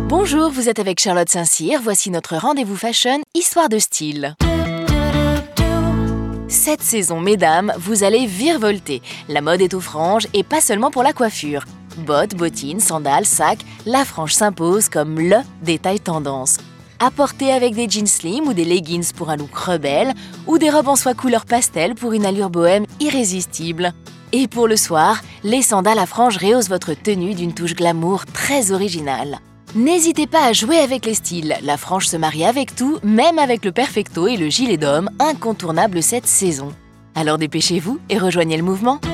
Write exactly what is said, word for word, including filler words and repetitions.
Bonjour, vous êtes avec Charlotte Saint-Cyr. Voici notre rendez-vous fashion, histoire de style. Cette saison, mesdames, vous allez virevolter. La mode est aux franges et pas seulement pour la coiffure. Bottes, bottines, sandales, sacs, la frange s'impose comme le détail tendance. À porter avec des jeans slim ou des leggings pour un look rebelle, ou des robes en soie couleur pastel pour une allure bohème irrésistible. Et pour le soir, les sandales à franges rehaussent votre tenue d'une touche glamour très originale. N'hésitez pas à jouer avec les styles, la frange se marie avec tout, même avec le perfecto et le gilet d'homme, incontournables cette saison. Alors dépêchez-vous et rejoignez le mouvement.